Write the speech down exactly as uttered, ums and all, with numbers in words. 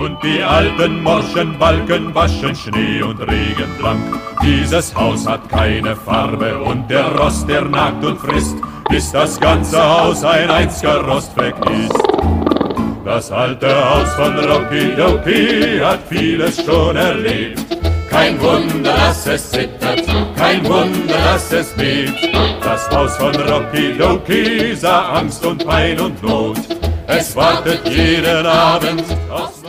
Und die alten morschen Balken waschen Schnee und Regen blank. Dieses Haus hat keine Farbe und der Rost, der nagt und frisst, bis das ganze Haus ein einziger Rostfleck ist. Das alte Haus von Rocky Dokie hat vieles schon erlebt. Kein Wunder, dass es zittert, kein Wunder, dass es bebt. Das Haus von Rocky Dokie sah Angst und Pein und Not. Es wartet jeden Abend aus